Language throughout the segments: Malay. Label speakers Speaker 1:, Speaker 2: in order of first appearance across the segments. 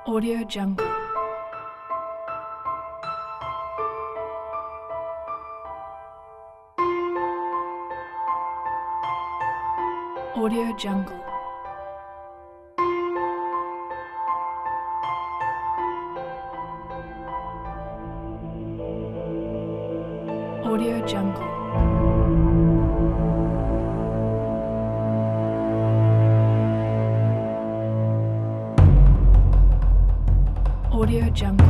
Speaker 1: Audio Jungle. Audio Jungle. Audio Jungle. Audio Jungle.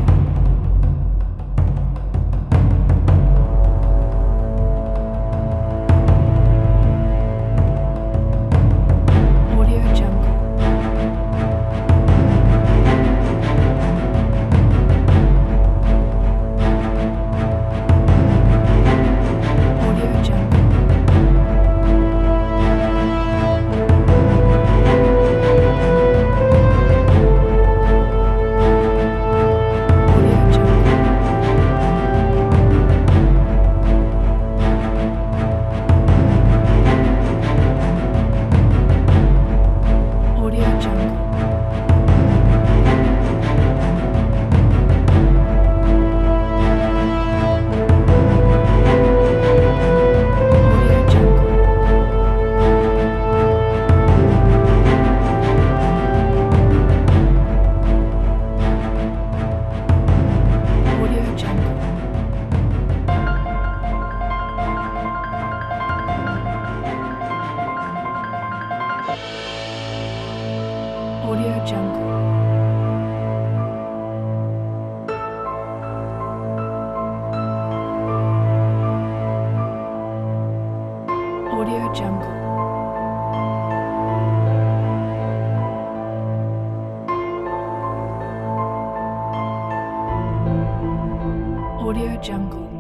Speaker 1: Audio Jungle. Audio Jungle. Audio Jungle. Audio Jungle. Audio Jungle. Audio Jungle. Audio Jungle. Audio Jungle.